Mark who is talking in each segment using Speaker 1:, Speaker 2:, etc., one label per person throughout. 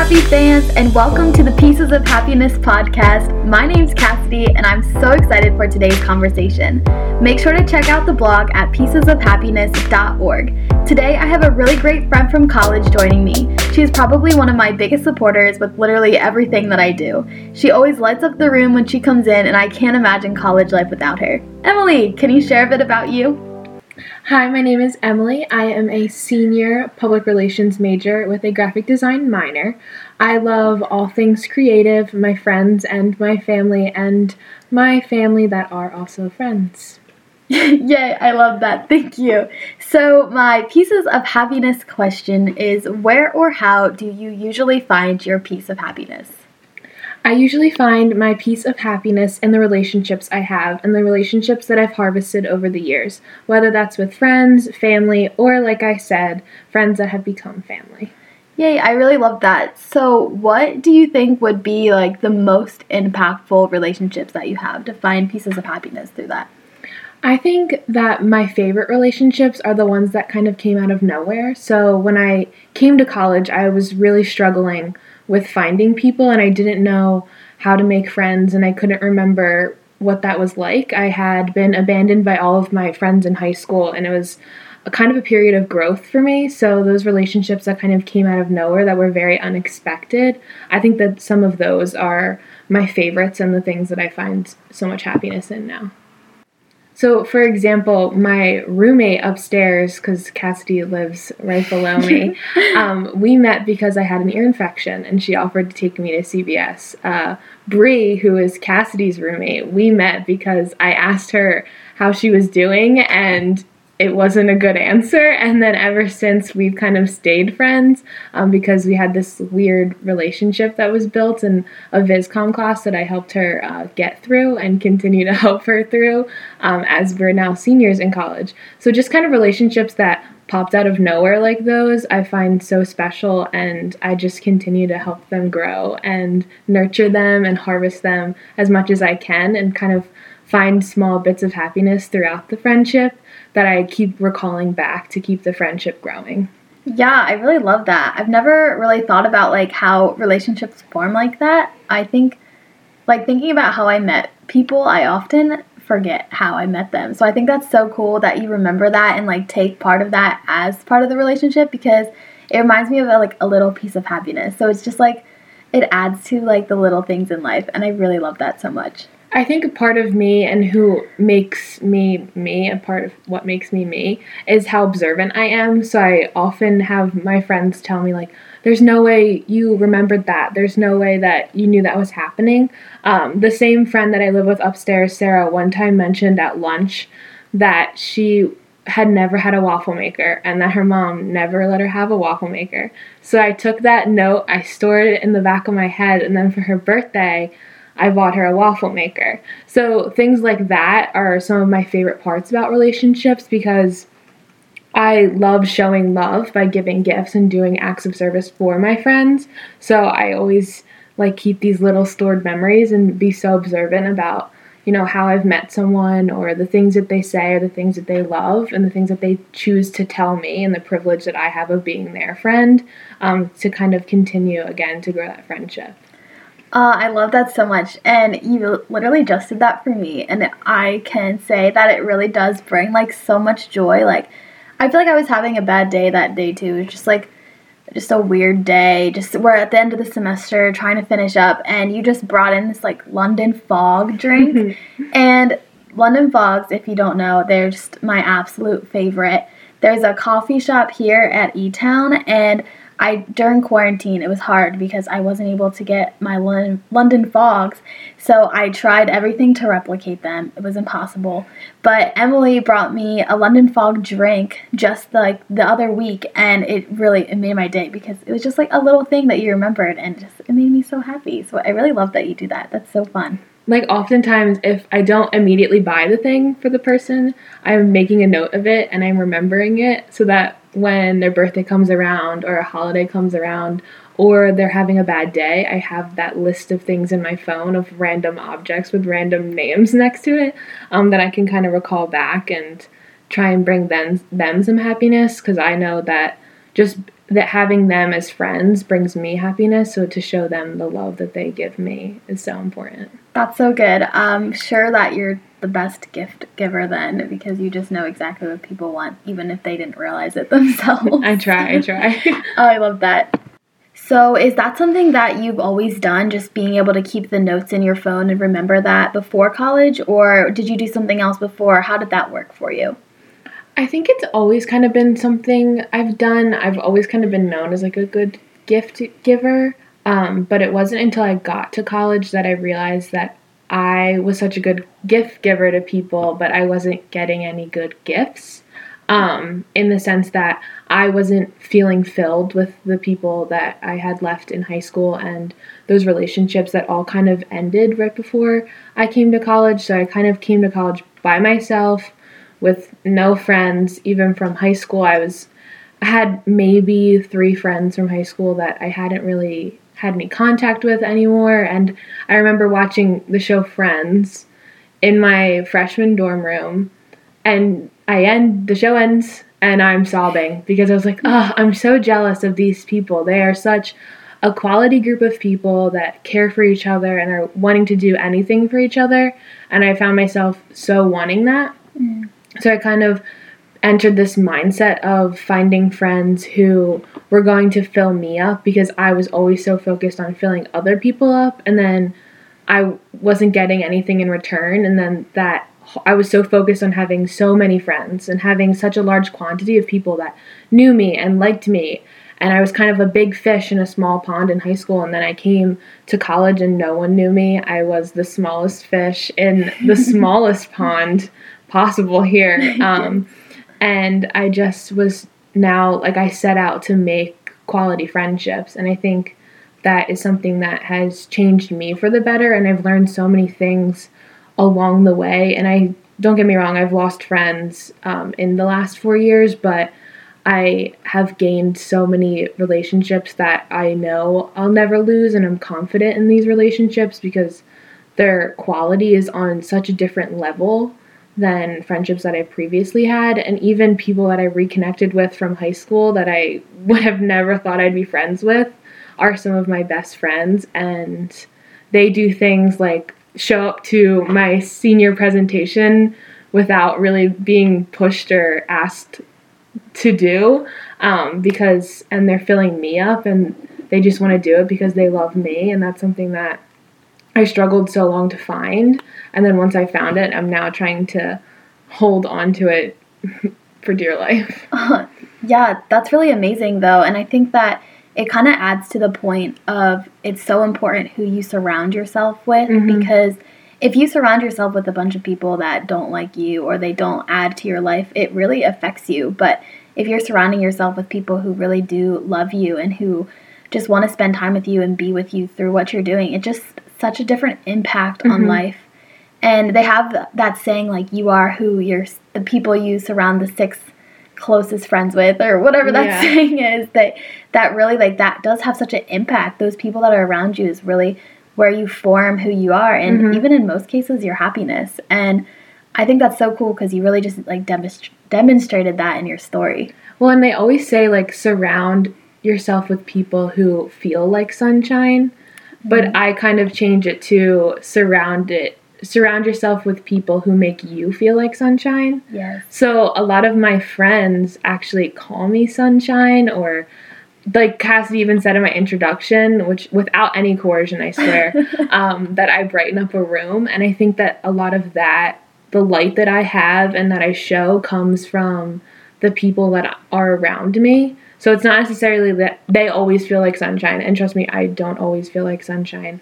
Speaker 1: Happy fans, and welcome to the Pieces of Happiness podcast. My name's Cassidy, and I'm so excited for today's conversation. Make sure to check out the blog at piecesofhappiness.org. Today, I have a really great friend from college joining me. She is probably one of my biggest supporters with literally everything that I do. She always lights up the room when she comes in, and I can't imagine college life without her. Emily, can you share a bit about you?
Speaker 2: Hi, my name is Emily. I am a senior public relations major with a graphic design minor. I love all things creative, my friends and my family that are also friends.
Speaker 1: Yay, I love that. Thank you. So my Pieces of Happiness question is, where or how do you usually find your piece of happiness?
Speaker 2: I usually find my piece of happiness in the relationships I have and the relationships that I've harvested over the years, whether that's with friends, family, or like I said, friends that have become family.
Speaker 1: Yay, I really love that. So what do you think would be like the most impactful relationships that you have to find pieces of happiness through that?
Speaker 2: I think that my favorite relationships are the ones that kind of came out of nowhere. So when I came to college, I was really struggling with finding people, and I didn't know how to make friends, and I couldn't remember what that was like. I had been abandoned by all of my friends in high school, and it was a kind of a period of growth for me. So those relationships that kind of came out of nowhere that were very unexpected, I think that some of those are my favorites and the things that I find so much happiness in now. So, for example, my roommate upstairs, because Cassidy lives right below me, we met because I had an ear infection, and she offered to take me to CVS. Bree, who is Cassidy's roommate, we met because I asked her how she was doing, and it wasn't a good answer, and then ever since we've kind of stayed friends because we had this weird relationship that was built in a VisCom class that I helped her get through and continue to help her through as we're now seniors in college. So just kind of relationships that popped out of nowhere like those I find so special, and I just continue to help them grow and nurture them and harvest them as much as I can and kind of find small bits of happiness throughout the friendship that I keep recalling back to keep the friendship growing.
Speaker 1: Yeah, I really love that. I've never really thought about like how relationships form like that. I think like thinking about how I met people, I often forget how I met them. So I think that's so cool that you remember that and like take part of that as part of the relationship, because it reminds me of a little piece of happiness. So it's just like it adds to like the little things in life, and I really love that so much.
Speaker 2: I think a part of me and who makes me me, a part of what makes me me, is how observant I am. So I often have my friends tell me, like, there's no way you remembered that. There's no way that you knew that was happening. The same friend that I live with upstairs, Sarah, one time mentioned at lunch that she had never had a waffle maker and that her mom never let her have a waffle maker. So I took that note, I stored it in the back of my head, and then for her birthday, I bought her a waffle maker. So things like that are some of my favorite parts about relationships, because I love showing love by giving gifts and doing acts of service for my friends. So I always like keep these little stored memories and be so observant about, you know, how I've met someone or the things that they say or the things that they love and the things that they choose to tell me, and the privilege that I have of being their friend, to kind of continue again to grow that friendship.
Speaker 1: I love that so much, and you literally just did that for me, and I can say that it really does bring, like, so much joy. Like, I feel like I was having a bad day that day, too. It was just a weird day. We're at the end of the semester trying to finish up, and you just brought in this, like, London Fog drink, and London Fogs, if you don't know, they're just my absolute favorite. There's a coffee shop here at E-Town, and during quarantine, it was hard because I wasn't able to get my London Fogs, so I tried everything to replicate them. It was impossible. But Emily brought me a London Fog drink just like the other week, and it made my day because it was just like a little thing that you remembered, and it made me so happy. So I really love that you do that. That's so fun.
Speaker 2: Like, oftentimes, if I don't immediately buy the thing for the person, I'm making a note of it and I'm remembering it so that when their birthday comes around or a holiday comes around or they're having a bad day, I have that list of things in my phone of random objects with random names next to it that I can kind of recall back and try and bring them some happiness, because I know that just that having them as friends brings me happiness. So to show them the love that they give me is so important.
Speaker 1: That's so good. I'm sure that you're the best gift giver then, because you just know exactly what people want, even if they didn't realize it themselves.
Speaker 2: I try.
Speaker 1: Oh, I love that. So is that something that you've always done, just being able to keep the notes in your phone and remember that before college, or did you do something else before? How did that work for you?
Speaker 2: I think it's always kind of been something I've done. I've always kind of been known as like a good gift giver, but it wasn't until I got to college that I realized that I was such a good gift giver to people, but I wasn't getting any good gifts, in the sense that I wasn't feeling filled with the people that I had left in high school and those relationships that all kind of ended right before I came to college. So I kind of came to college by myself with no friends. Even from high school, I had maybe 3 friends from high school that I hadn't really had any contact with anymore. And I remember watching the show Friends in my freshman dorm room, and the show ends and I'm sobbing because I was like, oh, I'm so jealous of these people. They are such a quality group of people that care for each other and are wanting to do anything for each other. And I found myself so wanting that. So I kind of entered this mindset of finding friends who were going to fill me up, because I was always so focused on filling other people up, and then I wasn't getting anything in return. And then that I was so focused on having so many friends and having such a large quantity of people that knew me and liked me. And I was kind of a big fish in a small pond in high school. And then I came to college and no one knew me. I was the smallest fish in the smallest pond possible here. And I just was now, like, I set out to make quality friendships. And I think that is something that has changed me for the better. And I've learned so many things along the way. And don't get me wrong, I've lost friends in the last 4 years, but I have gained so many relationships that I know I'll never lose. And I'm confident in these relationships because their quality is on such a different level than friendships that I previously had. And even people that I reconnected with from high school that I would have never thought I'd be friends with are some of my best friends. And they do things like show up to my senior presentation without really being pushed or asked to do, and they're filling me up and they just want to do it because they love me. And that's something that I struggled so long to find. And then once I found it, I'm now trying to hold on to it for dear life.
Speaker 1: Yeah, that's really amazing though. And I think that it kind of adds to the point of it's so important who you surround yourself with, because if you surround yourself with a bunch of people that don't like you or they don't add to your life, it really affects you. But if you're surrounding yourself with people who really do love you and who just want to spend time with you and be with you through what you're doing, it just such a different impact on life. And they have that saying, like, you are who the people you surround the 6 closest friends with, or whatever that saying is, that really, like, that does have such an impact. Those people that are around you is really where you form who you are, and even in most cases, your happiness. And I think that's so cool because you really just, like, demonstrated that in your story.
Speaker 2: Well, and they always say, like, surround yourself with people who feel like sunshine, but I kind of change it to surround yourself with people who make you feel like sunshine.
Speaker 1: Yes.
Speaker 2: So a lot of my friends actually call me sunshine, or like Cassidy even said in my introduction, which without any coercion, I swear, that I brighten up a room. And I think that a lot of that, the light that I have and that I show, comes from the people that are around me. So it's not necessarily that they always feel like sunshine. And trust me, I don't always feel like sunshine.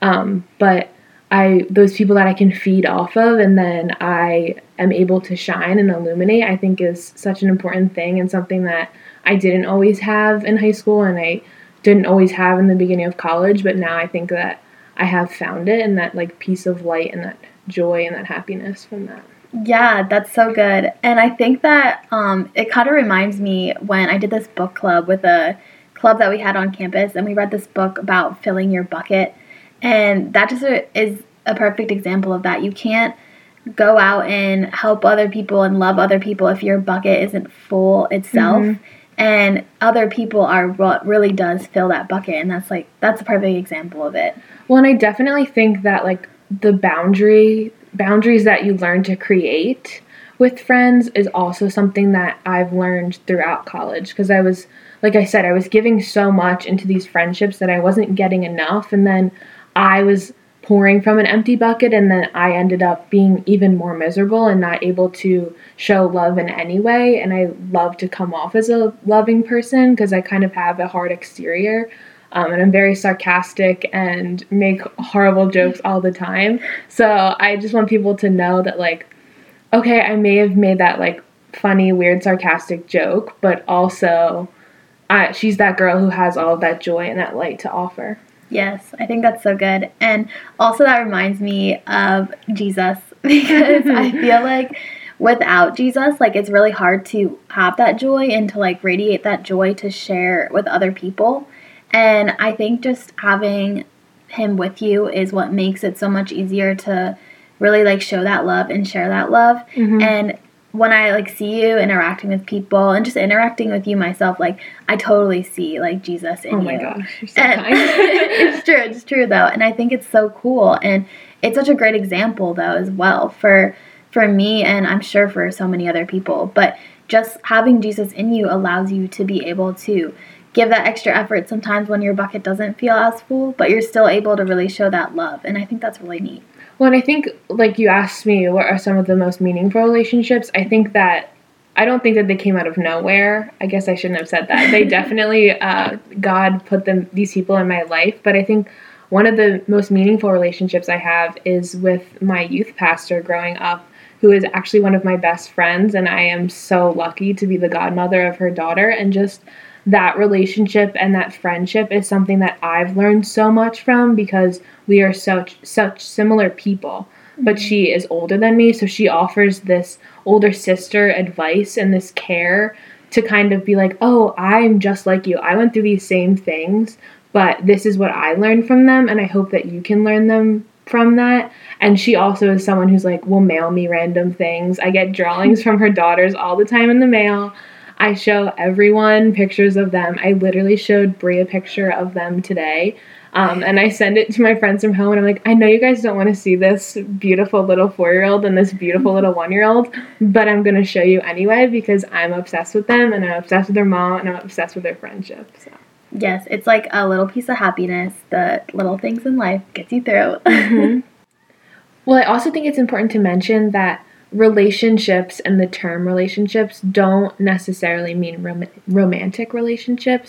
Speaker 2: But those people that I can feed off of and then I am able to shine and illuminate, I think is such an important thing, and something that I didn't always have in high school and I didn't always have in the beginning of college. But now I think that I have found it, and that, like, piece of light and that joy and that happiness from that.
Speaker 1: Yeah, that's so good. And I think that it kind of reminds me when I did this book club with a club that we had on campus, and we read this book about filling your bucket. And that just is a perfect example of that. You can't go out and help other people and love other people if your bucket isn't full itself. and other people are what really does fill that bucket, and that's a perfect example of it.
Speaker 2: Well, and I definitely think that like the boundaries that you learn to create with friends is also something that I've learned throughout college, because I was, like I said, I was giving so much into these friendships that I wasn't getting enough, and then I was pouring from an empty bucket, and then I ended up being even more miserable and not able to show love in any way. And I love to come off as a loving person because I kind of have a hard exterior, and I'm very sarcastic and make horrible jokes all the time. So I just want people to know that, like, okay, I may have made that like funny, weird, sarcastic joke, but also she's that girl who has all of that joy and that light to offer.
Speaker 1: Yes, I think that's so good. And also that reminds me of Jesus, because I feel like without Jesus, like, it's really hard to have that joy and to like radiate that joy to share with other people. And I think just having him with you is what makes it so much easier to really like show that love and share that love.
Speaker 2: Mm-hmm.
Speaker 1: And when I like see you interacting with people and just interacting with you myself, like, I totally see like Jesus in you.
Speaker 2: Oh my gosh, you're so
Speaker 1: And
Speaker 2: kind.
Speaker 1: it's true though, and I think it's so cool, and it's such a great example though as well for me, and I'm sure for so many other people. But just having Jesus in you allows you to be able to give that extra effort sometimes when your bucket doesn't feel as full, but you're still able to really show that love, and I think that's really neat.
Speaker 2: Well, and I think, like, you asked me what are some of the most meaningful relationships. I don't think that they came out of nowhere. I guess I shouldn't have said that. They definitely, God put these people in my life. But I think one of the most meaningful relationships I have is with my youth pastor growing up, who is actually one of my best friends. And I am so lucky to be the godmother of her daughter. And just that relationship and that friendship is something that I've learned so much from, because we are such similar people. But she is older than me, so she offers this older sister advice and this care to kind of be like, oh, I'm just like you. I went through these same things, but this is what I learned from them, and I hope that you can learn them from that. And she also is someone who's like, will mail me random things. I get drawings from her daughters all the time in the mail. I show everyone pictures of them. I literally showed Brie a picture of them today. And I send it to my friends from home, and I'm like, I know you guys don't want to see this beautiful little 4-year-old and this beautiful little 1-year-old, but I'm going to show you anyway because I'm obsessed with them, and I'm obsessed with their mom, and I'm obsessed with their friendship. So.
Speaker 1: Yes, it's like a little piece of happiness. The little things in life gets you through.
Speaker 2: Mm-hmm. Well, I also think it's important to mention that relationships and the term relationships don't necessarily mean romantic relationships.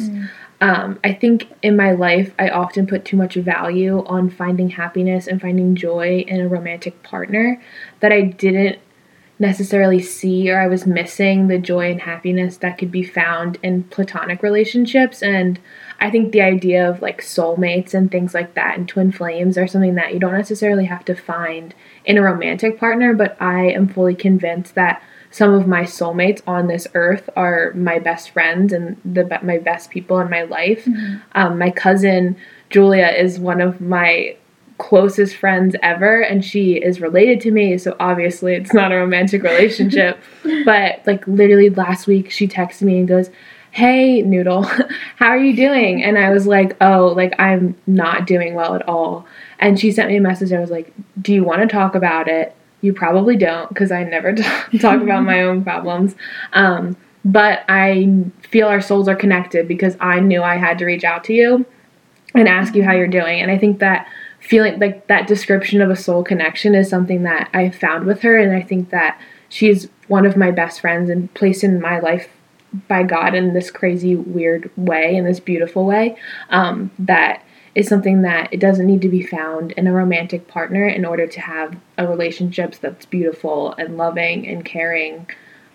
Speaker 2: I think in my life, I often put too much value on finding happiness and finding joy in a romantic partner that I didn't necessarily see, or I was missing the joy and happiness that could be found in platonic relationships. And I think the idea of like soulmates and things like that and twin flames are something that you don't necessarily have to find in a romantic partner, but I am fully convinced that some of my soulmates on this earth are my best friends and my best people in my life. Mm-hmm. My cousin Julia is one of my closest friends ever, and she is related to me, so obviously it's not a romantic relationship. But like literally last week she texted me and goes, hey Noodle, how are you doing? And I was like, oh, like I'm not doing well at all. And she sent me a message. I was like, do you want to talk about it? You probably don't, because I never talk about my own problems. But I feel our souls are connected because I knew I had to reach out to you and ask you how you're doing. And I think that feeling like that description of a soul connection is something that I found with her. And I think that she's one of my best friends and placed in my life by God in this crazy, weird way, in this beautiful way, that is something that it doesn't need to be found in a romantic partner in order to have a relationship that's beautiful and loving and caring,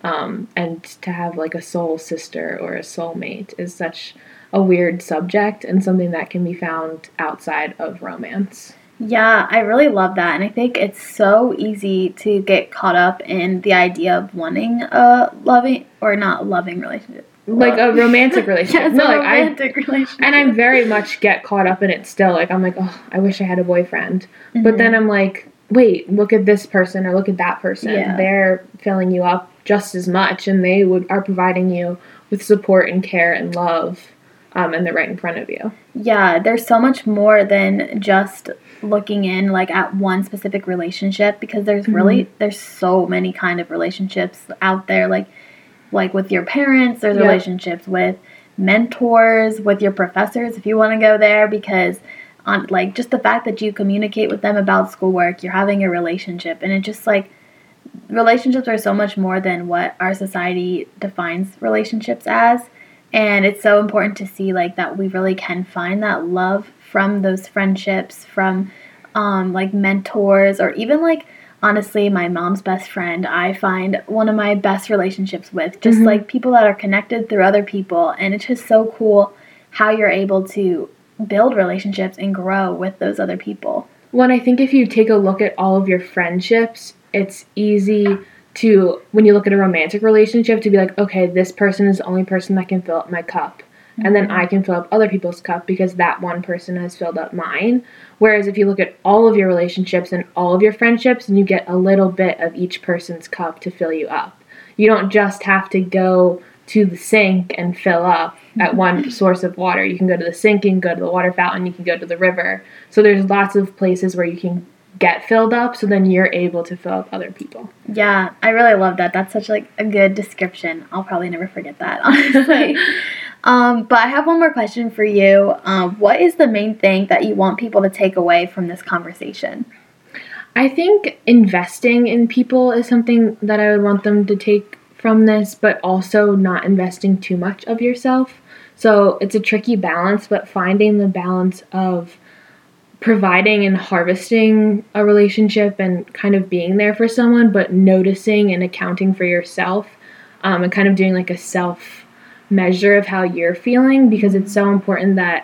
Speaker 2: and to have like a soul sister or a soulmate is such a weird subject and something that can be found outside of romance.
Speaker 1: Yeah, I really love that, and I think it's so easy to get caught up in the idea of wanting a loving or not loving relationship.
Speaker 2: Like a romantic relationship.
Speaker 1: Yes, no, like romantic relationship.
Speaker 2: And I very much get caught up in it still. Like, I'm like, oh, I wish I had a boyfriend. Mm-hmm. But then I'm like, wait, look at this person or look at that person. Yeah. They're filling you up just as much, and they are providing you with support and care and love, and they're right in front of you.
Speaker 1: Yeah, there's so much more than just looking in like at one specific relationship, because there's there's so many kind of relationships out there, like with your parents, there's relationships with mentors, with your professors if you want to go there, because like just the fact that you communicate with them about schoolwork, you're having a relationship, and it just like relationships are so much more than what our society defines relationships as. And it's so important to see like that we really can find that love from those friendships, from like mentors, or even like honestly my mom's best friend, I find one of my best relationships with, just like people that are connected through other people. And it's just so cool how you're able to build relationships and grow with those other people.
Speaker 2: Well, and I think if you take a look at all of your friendships, it's easy to, when you look at a romantic relationship, to be like, okay, this person is the only person that can fill up my cup. And then I can fill up other people's cup because that one person has filled up mine. Whereas if you look at all of your relationships and all of your friendships, and you get a little bit of each person's cup to fill you up. You don't just have to go to the sink and fill up at one source of water. You can go to the sink, you can go to the water fountain, you can go to the river. So there's lots of places where you can get filled up, so then you're able to fill up other people.
Speaker 1: Yeah, I really love that. That's such like a good description. I'll probably never forget that, honestly. But I have one more question for you. What is the main thing that you want people to take away from this conversation?
Speaker 2: I think investing in people is something that I would want them to take from this, but also not investing too much of yourself. So it's a tricky balance, but finding the balance of providing and harvesting a relationship and kind of being there for someone, but noticing and accounting for yourself, and kind of doing like a self measure of how you're feeling, because it's so important that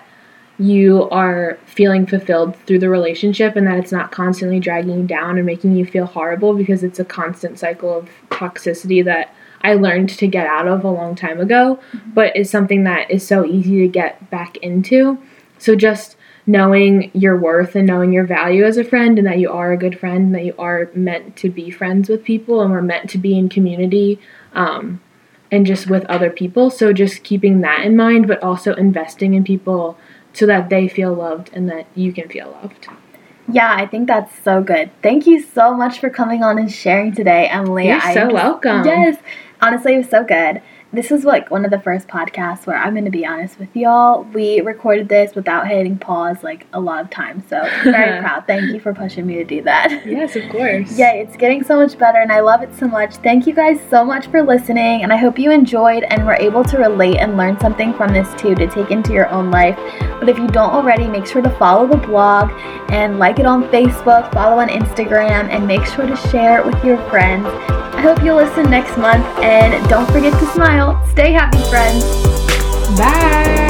Speaker 2: you are feeling fulfilled through the relationship and that it's not constantly dragging you down and making you feel horrible, because it's a constant cycle of toxicity that I learned to get out of a long time ago, but is something that is so easy to get back into. So just knowing your worth and knowing your value as a friend, and that you are a good friend, and that you are meant to be friends with people, and we're meant to be in community, and just with other people. So just keeping that in mind, but also investing in people so that they feel loved and that you can feel loved.
Speaker 1: Yeah, I think that's so good. Thank you so much for coming on and sharing today, Emily.
Speaker 2: You're welcome.
Speaker 1: Yes. Honestly, it was so good. This is like one of the first podcasts where I'm going to be honest with y'all. We recorded this without hitting pause like a lot of times. So very proud. Thank you for pushing me to do that.
Speaker 2: Yes, of course.
Speaker 1: Yeah, it's getting so much better and I love it so much. Thank you guys so much for listening, and I hope you enjoyed and were able to relate and learn something from this too to take into your own life. But if you don't already, make sure to follow the blog and like it on Facebook, follow on Instagram, and make sure to share it with your friends. I hope you'll listen next month, and don't forget to smile. Stay happy, friends.
Speaker 2: Bye.